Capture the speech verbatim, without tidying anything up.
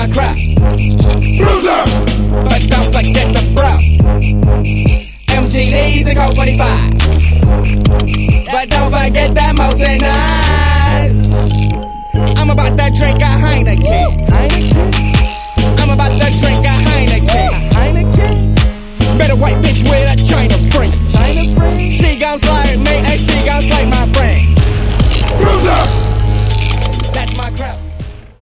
my crowd. Bruiser! But don't forget the bro. M G Ds and Colt twenty-fives. But don't forget that most and nice. I'm about to drink a